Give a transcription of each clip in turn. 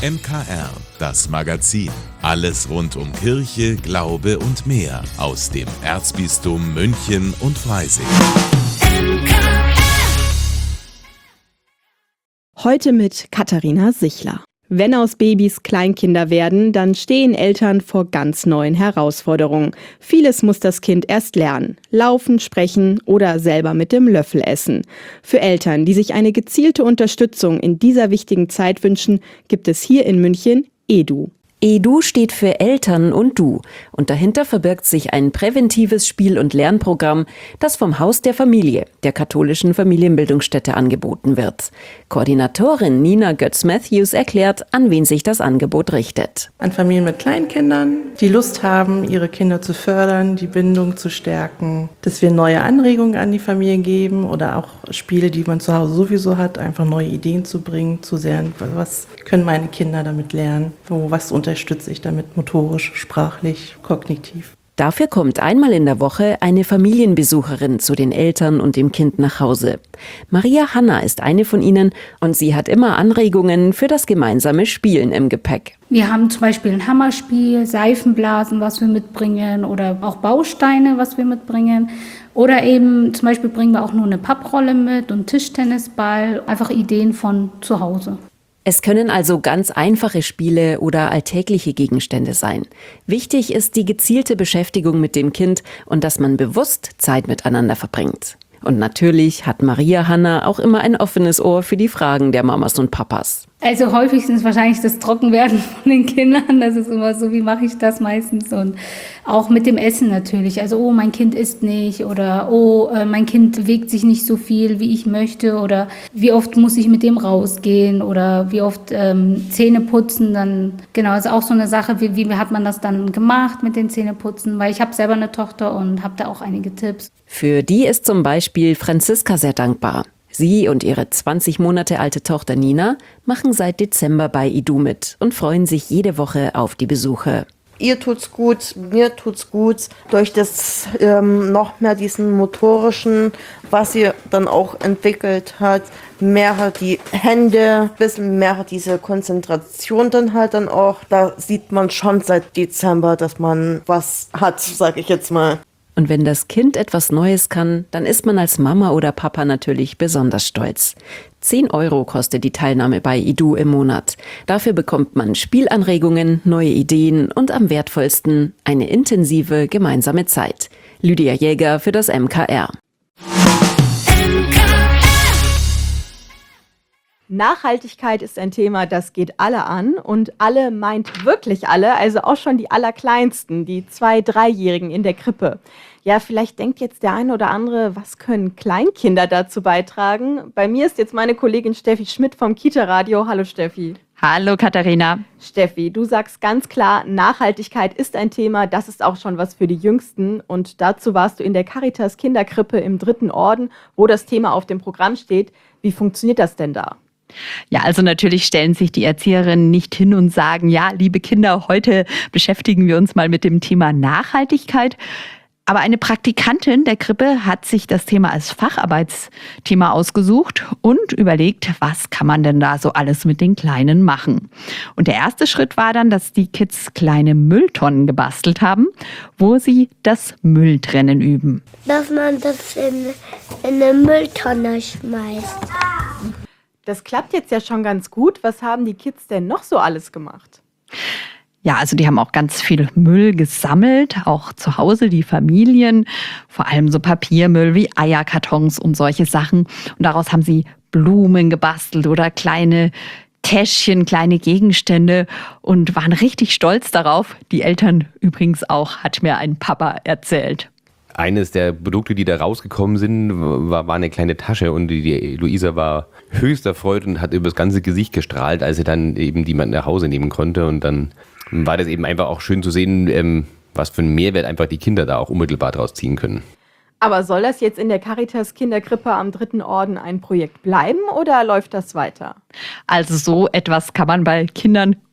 MKR, das Magazin. Alles rund um Kirche, Glaube und mehr aus dem Erzbistum München und Freising. Heute mit Katharina Sichler. Wenn aus Babys Kleinkinder werden, dann stehen Eltern vor ganz neuen Herausforderungen. Vieles muss das Kind erst lernen. Laufen, sprechen oder selber mit dem Löffel essen. Für Eltern, die sich eine gezielte Unterstützung in dieser wichtigen Zeit wünschen, gibt es hier in München EDU. EDU steht für Eltern und Du und dahinter verbirgt sich ein präventives Spiel- und Lernprogramm, das vom Haus der Familie, der katholischen Familienbildungsstätte, angeboten wird. Koordinatorin Nina Götz-Matthews erklärt, an wen sich das Angebot richtet. An Familien mit Kleinkindern, die Lust haben, ihre Kinder zu fördern, die Bindung zu stärken, dass wir neue Anregungen an die Familie geben oder auch Spiele, die man zu Hause sowieso hat, einfach neue Ideen zu bringen, zu sehen, was können meine Kinder damit lernen, was unterstütze ich damit motorisch, sprachlich, kognitiv. Dafür kommt einmal in der Woche eine Familienbesucherin zu den Eltern und dem Kind nach Hause. Maria Hanna ist eine von ihnen und sie hat immer Anregungen für das gemeinsame Spielen im Gepäck. Wir haben zum Beispiel ein Hammerspiel, Seifenblasen, was wir mitbringen, oder auch Bausteine, was wir mitbringen. Oder eben zum Beispiel bringen wir auch nur eine Papprolle mit und Tischtennisball, einfach Ideen von zu Hause. Es können also ganz einfache Spiele oder alltägliche Gegenstände sein. Wichtig ist die gezielte Beschäftigung mit dem Kind und dass man bewusst Zeit miteinander verbringt. Und natürlich hat Maria Hanna auch immer ein offenes Ohr für die Fragen der Mamas und Papas. Also häufig sind es wahrscheinlich das Trockenwerden von den Kindern. Das ist immer so, wie mache ich das meistens? Und auch mit dem Essen natürlich. Also, oh, mein Kind isst nicht, oder oh, mein Kind bewegt sich nicht so viel, wie ich möchte, oder wie oft muss ich mit dem rausgehen, oder wie oft Zähne putzen. Dann genau, ist auch so eine Sache, wie hat man das dann gemacht mit den Zähneputzen? Weil ich habe selber eine Tochter und habe da auch einige Tipps. Für die ist zum Beispiel Franziska sehr dankbar. Sie und ihre 20 Monate alte Tochter Nina machen seit Dezember bei EDU mit und freuen sich jede Woche auf die Besuche. Ihr tut's gut, mir tut's gut, durch das noch mehr diesen motorischen, was sie dann auch entwickelt hat, mehr die Hände, bisschen mehr diese Konzentration dann halt dann auch. Da sieht man schon seit Dezember, dass man was hat, sage ich jetzt mal. Und wenn das Kind etwas Neues kann, dann ist man als Mama oder Papa natürlich besonders stolz. 10 € kostet die Teilnahme bei EDU im Monat. Dafür bekommt man Spielanregungen, neue Ideen und am wertvollsten eine intensive gemeinsame Zeit. Lydia Jäger für das MKR. Nachhaltigkeit ist ein Thema, das geht alle an, und alle meint wirklich alle, also auch schon die Allerkleinsten, die 2-, 3-Jährigen in der Krippe. Ja, vielleicht denkt jetzt der eine oder andere, was können Kleinkinder dazu beitragen? Bei mir ist jetzt meine Kollegin Steffi Schmidt vom Kita-Radio. Hallo Steffi. Hallo Katharina. Steffi, du sagst ganz klar, Nachhaltigkeit ist ein Thema, das ist auch schon was für die Jüngsten, und dazu warst du in der Caritas Kinderkrippe im 3. Orden, wo das Thema auf dem Programm steht. Wie funktioniert das denn da? Ja, also natürlich stellen sich die Erzieherinnen nicht hin und sagen, ja, liebe Kinder, heute beschäftigen wir uns mal mit dem Thema Nachhaltigkeit. Aber eine Praktikantin der Krippe hat sich das Thema als Facharbeitsthema ausgesucht und überlegt, was kann man denn da so alles mit den Kleinen machen. Und der erste Schritt war dann, dass die Kids kleine Mülltonnen gebastelt haben, wo sie das Mülltrennen üben. Dass man das in eine Mülltonne schmeißt. Das klappt jetzt ja schon ganz gut. Was haben die Kids denn noch so alles gemacht? Ja, also die haben auch ganz viel Müll gesammelt, auch zu Hause, die Familien, vor allem so Papiermüll wie Eierkartons und solche Sachen. Und daraus haben sie Blumen gebastelt oder kleine Täschchen, kleine Gegenstände und waren richtig stolz darauf. Die Eltern übrigens auch, hat mir ein Papa erzählt. Eines der Produkte, die da rausgekommen sind, war eine kleine Tasche, und die Luisa war höchst erfreut und hat über das ganze Gesicht gestrahlt, als sie dann eben die nach Hause nehmen konnte. Und dann war das eben einfach auch schön zu sehen, was für einen Mehrwert einfach die Kinder da auch unmittelbar draus ziehen können. Aber soll das jetzt in der Caritas Kinderkrippe am 3. Orden ein Projekt bleiben oder läuft das weiter? Also so etwas kann man bei Kindern Gott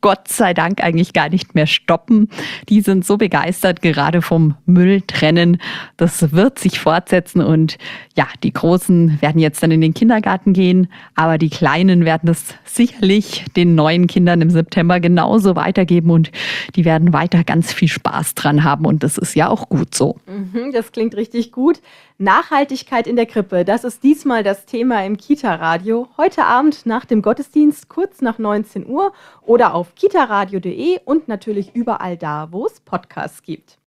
Gott sei Dank eigentlich gar nicht mehr stoppen. Die sind so begeistert, gerade vom Mülltrennen. Das wird sich fortsetzen und ja, die Großen werden jetzt dann in den Kindergarten gehen, aber die Kleinen werden es sicherlich den neuen Kindern im September genauso weitergeben und die werden weiter ganz viel Spaß dran haben und das ist ja auch gut so. Das klingt richtig gut. Nachhaltigkeit in der Krippe, das ist diesmal das Thema im Kita-Radio. Heute Abend nach dem Gottesdienst, kurz nach 19 Uhr oder auf kitaradio.de und natürlich überall da, wo es Podcasts gibt.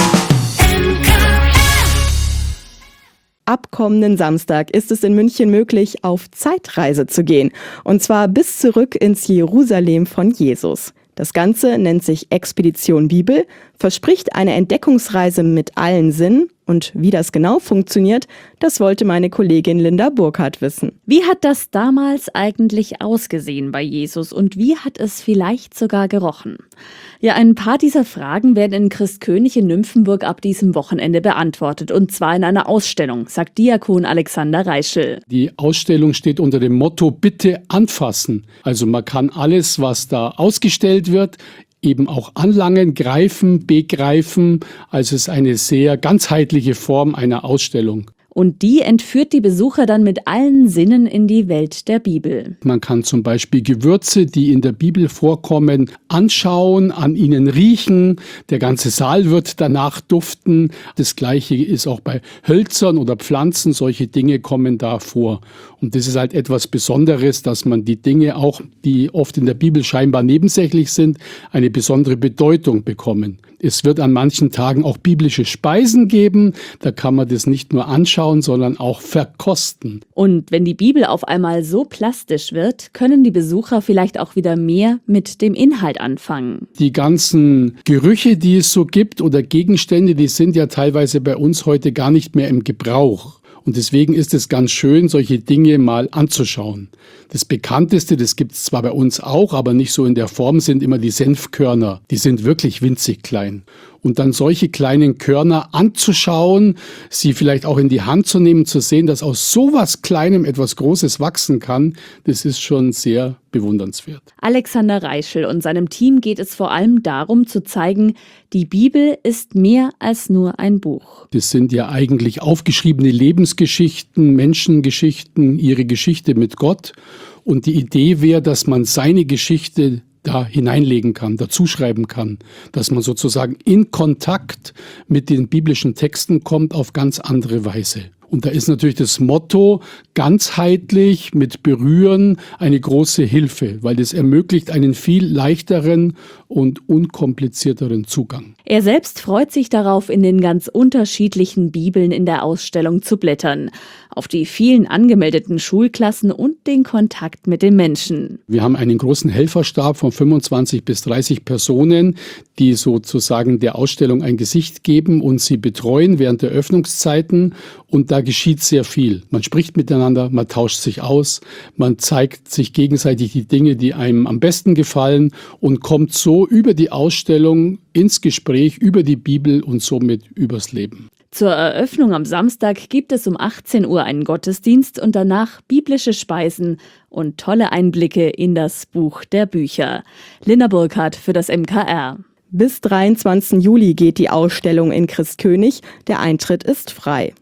Ab kommenden Samstag ist es in München möglich, auf Zeitreise zu gehen. Und zwar bis zurück ins Jerusalem von Jesus. Das Ganze nennt sich Expedition Bibel, verspricht eine Entdeckungsreise mit allen Sinnen. Und wie das genau funktioniert, das wollte meine Kollegin Linda Burkhardt wissen. Wie hat das damals eigentlich ausgesehen bei Jesus und wie hat es vielleicht sogar gerochen? Ja, ein paar dieser Fragen werden in Christkönig in Nymphenburg ab diesem Wochenende beantwortet und zwar in einer Ausstellung, sagt Diakon Alexander Reischl. Die Ausstellung steht unter dem Motto Bitte anfassen. Also man kann alles, was da ausgestellt wird, eben auch anlangen, greifen, begreifen. Also es ist eine sehr ganzheitliche Form einer Ausstellung. Und die entführt die Besucher dann mit allen Sinnen in die Welt der Bibel. Man kann zum Beispiel Gewürze, die in der Bibel vorkommen, anschauen, an ihnen riechen. Der ganze Saal wird danach duften. Das Gleiche ist auch bei Hölzern oder Pflanzen. Solche Dinge kommen da vor. Und das ist halt etwas Besonderes, dass man die Dinge auch, die oft in der Bibel scheinbar nebensächlich sind, eine besondere Bedeutung bekommen. Es wird an manchen Tagen auch biblische Speisen geben. Da kann man das nicht nur anschauen, sondern auch verkosten. Und wenn die Bibel auf einmal so plastisch wird, können die Besucher vielleicht auch wieder mehr mit dem Inhalt anfangen. Die ganzen Gerüche, die es so gibt oder Gegenstände, die sind ja teilweise bei uns heute gar nicht mehr im Gebrauch. Und deswegen ist es ganz schön, solche Dinge mal anzuschauen. Das Bekannteste, das gibt es zwar bei uns auch, aber nicht so in der Form, sind immer die Senfkörner. Die sind wirklich winzig klein. Und dann solche kleinen Körner anzuschauen, sie vielleicht auch in die Hand zu nehmen, zu sehen, dass aus sowas Kleinem etwas Großes wachsen kann, das ist schon sehr bewundernswert. Alexander Reischl und seinem Team geht es vor allem darum zu zeigen, die Bibel ist mehr als nur ein Buch. Das sind ja eigentlich aufgeschriebene Lebensgeschichten, Menschengeschichten, ihre Geschichte mit Gott. Und die Idee wäre, dass man seine Geschichte da hineinlegen kann, dazuschreiben kann, dass man sozusagen in Kontakt mit den biblischen Texten kommt auf ganz andere Weise. Und da ist natürlich das Motto ganzheitlich mit Berühren eine große Hilfe, weil das ermöglicht einen viel leichteren und unkomplizierteren Zugang. Er selbst freut sich darauf, in den ganz unterschiedlichen Bibeln in der Ausstellung zu blättern, auf die vielen angemeldeten Schulklassen und den Kontakt mit den Menschen. Wir haben einen großen Helferstab von 25 bis 30 Personen, die sozusagen der Ausstellung ein Gesicht geben und sie betreuen während der Öffnungszeiten. Und da geschieht sehr viel. Man spricht miteinander, man tauscht sich aus, man zeigt sich gegenseitig die Dinge, die einem am besten gefallen und kommt so über die Ausstellung ins Gespräch über die Bibel und somit übers Leben. Zur Eröffnung am Samstag gibt es um 18 Uhr einen Gottesdienst und danach biblische Speisen und tolle Einblicke in das Buch der Bücher. Linda Burkhardt für das MKR. Bis 23. Juli geht die Ausstellung in Christkönig. Der Eintritt ist frei.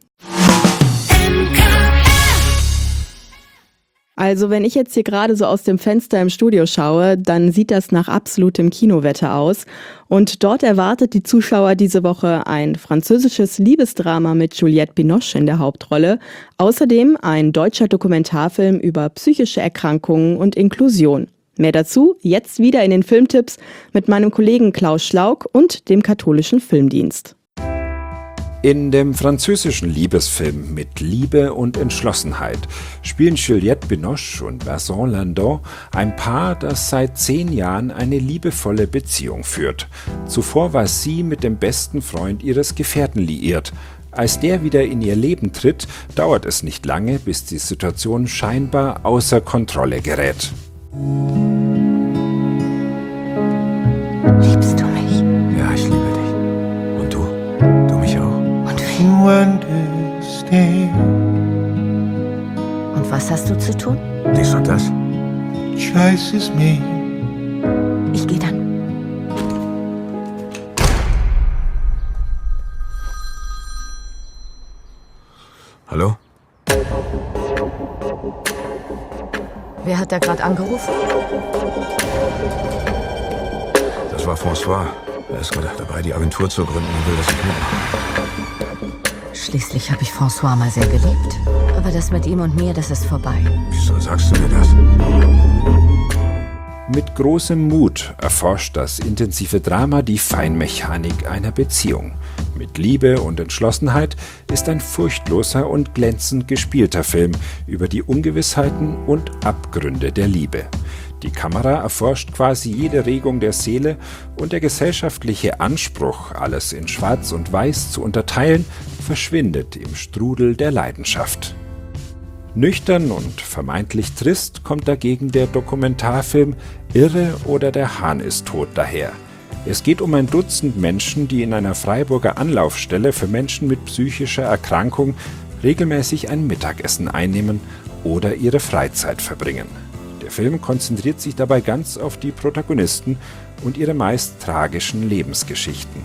Also wenn ich jetzt hier gerade so aus dem Fenster im Studio schaue, dann sieht das nach absolutem Kinowetter aus. Und dort erwartet die Zuschauer diese Woche ein französisches Liebesdrama mit Juliette Binoche in der Hauptrolle. Außerdem ein deutscher Dokumentarfilm über psychische Erkrankungen und Inklusion. Mehr dazu jetzt wieder in den Filmtipps mit meinem Kollegen Klaus Schlauk und dem Katholischen Filmdienst. In dem französischen Liebesfilm Mit Liebe und Entschlossenheit spielen Juliette Binoche und Vincent Lindon ein Paar, das seit 10 Jahren eine liebevolle Beziehung führt. Zuvor war sie mit dem besten Freund ihres Gefährten liiert. Als der wieder in ihr Leben tritt, dauert es nicht lange, bis die Situation scheinbar außer Kontrolle gerät. Liebst du mich? Ja, ich liebe dich. Und du? Du mich auch? Und was hast du zu tun? Dies und das. Choices me. Ich gehe dann. Hallo? Wer hat da gerade angerufen? Das war François. Er ist gerade dabei, die Agentur zu gründen und will, dass ich mitmache. Schließlich habe ich François mal sehr geliebt. Aber das mit ihm und mir, das ist vorbei. Wieso sagst du mir das? Mit großem Mut erforscht das intensive Drama die Feinmechanik einer Beziehung. Mit Liebe und Entschlossenheit ist ein furchtloser und glänzend gespielter Film über die Ungewissheiten und Abgründe der Liebe. Die Kamera erforscht quasi jede Regung der Seele und der gesellschaftliche Anspruch, alles in Schwarz und Weiß zu unterteilen, verschwindet im Strudel der Leidenschaft. Nüchtern und vermeintlich trist kommt dagegen der Dokumentarfilm Irre oder der Hahn ist tot daher. Es geht um ein Dutzend Menschen, die in einer Freiburger Anlaufstelle für Menschen mit psychischer Erkrankung regelmäßig ein Mittagessen einnehmen oder ihre Freizeit verbringen. Der Film konzentriert sich dabei ganz auf die Protagonisten und ihre meist tragischen Lebensgeschichten.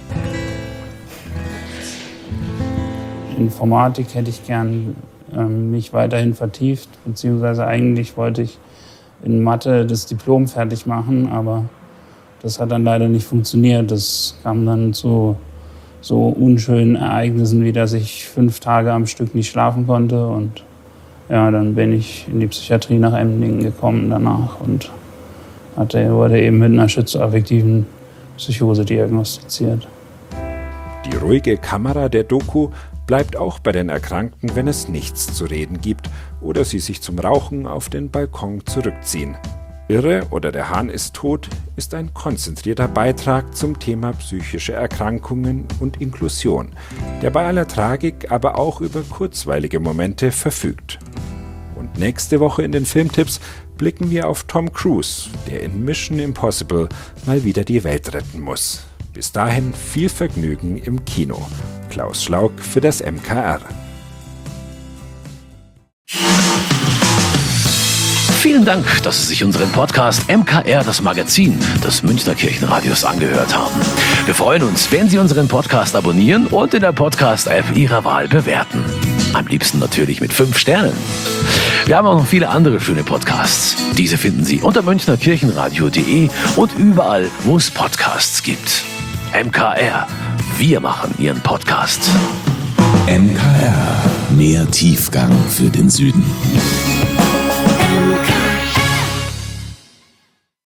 Informatik hätte ich gern mich weiterhin vertieft, beziehungsweise eigentlich wollte ich in Mathe das Diplom fertig machen, aber das hat dann leider nicht funktioniert. Das kam dann zu so unschönen Ereignissen, wie dass ich 5 Tage am Stück nicht schlafen konnte. Und ja, dann bin ich in die Psychiatrie nach Emmendingen gekommen danach und wurde eben mit einer schizoaffektiven Psychose diagnostiziert. Die ruhige Kamera der Doku bleibt auch bei den Erkrankten, wenn es nichts zu reden gibt oder sie sich zum Rauchen auf den Balkon zurückziehen. Irre oder der Hahn ist tot ist ein konzentrierter Beitrag zum Thema psychische Erkrankungen und Inklusion, der bei aller Tragik aber auch über kurzweilige Momente verfügt. Und nächste Woche in den Filmtipps blicken wir auf Tom Cruise, der in Mission Impossible mal wieder die Welt retten muss. Bis dahin viel Vergnügen im Kino. Klaus Schlauk für das MKR. Vielen Dank, dass Sie sich unseren Podcast MKR, das Magazin des Münchner Kirchenradios, angehört haben. Wir freuen uns, wenn Sie unseren Podcast abonnieren und in der Podcast-App Ihrer Wahl bewerten. Am liebsten natürlich mit 5 Sternen. Wir haben auch noch viele andere schöne Podcasts. Diese finden Sie unter münchnerkirchenradio.de und überall, wo es Podcasts gibt. MKR, wir machen Ihren Podcast. MKR, mehr Tiefgang für den Süden.